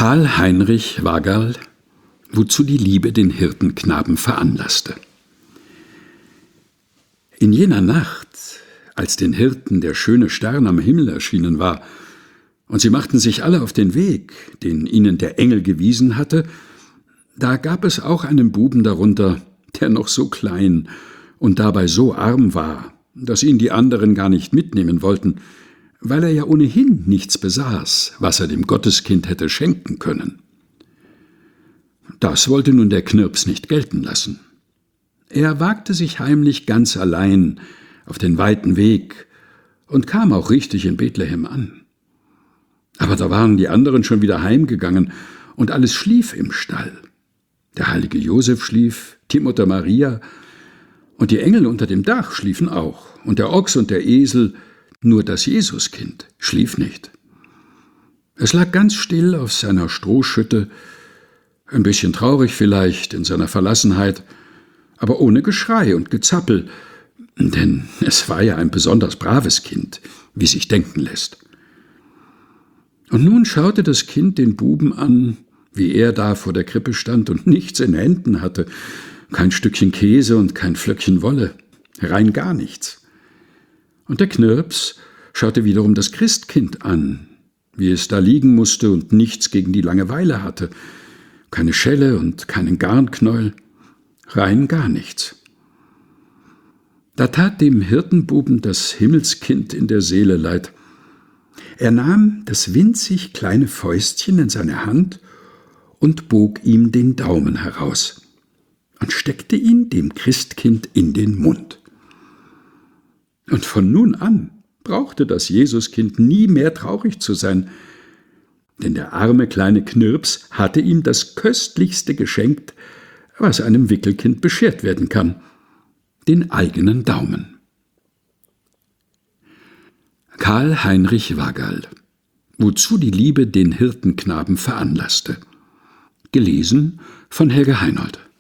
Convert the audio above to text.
Karl Heinrich Wagall, wozu die Liebe den Hirtenknaben veranlasste. In jener Nacht, als den Hirten der schöne Stern am Himmel erschienen war, und sie machten sich alle auf den Weg, den ihnen der Engel gewiesen hatte, da gab es auch einen Buben darunter, der noch so klein und dabei so arm war, dass ihn die anderen gar nicht mitnehmen wollten, weil er ja ohnehin nichts besaß, was er dem Gotteskind hätte schenken können. Das wollte nun der Knirps nicht gelten lassen. Er wagte sich heimlich ganz allein auf den weiten Weg und kam auch richtig in Bethlehem an. Aber da waren die anderen schon wieder heimgegangen und alles schlief im Stall. Der heilige Josef schlief, die Mutter Maria und die Engel unter dem Dach schliefen auch und der Ochs und der Esel, nur das Jesuskind schlief nicht. Es lag ganz still auf seiner Strohschütte, ein bisschen traurig vielleicht in seiner Verlassenheit, aber ohne Geschrei und Gezappel, denn es war ja ein besonders braves Kind, wie sich denken lässt. Und nun schaute das Kind den Buben an, wie er da vor der Krippe stand und nichts in Händen hatte, kein Stückchen Käse und kein Flöckchen Wolle, rein gar nichts. Und der Knirps schaute wiederum das Christkind an, wie es da liegen musste und nichts gegen die Langeweile hatte, keine Schelle und keinen Garnknäuel, rein gar nichts. Da tat dem Hirtenbuben das Himmelskind in der Seele leid. Er nahm das winzig kleine Fäustchen in seine Hand und bog ihm den Daumen heraus und steckte ihn dem Christkind in den Mund. Und von nun an brauchte das Jesuskind nie mehr traurig zu sein, denn der arme kleine Knirps hatte ihm das Köstlichste geschenkt, was einem Wickelkind beschert werden kann, den eigenen Daumen. Karl Heinrich Wagall, wozu die Liebe den Hirtenknaben veranlasste. Gelesen von Helge Heinold.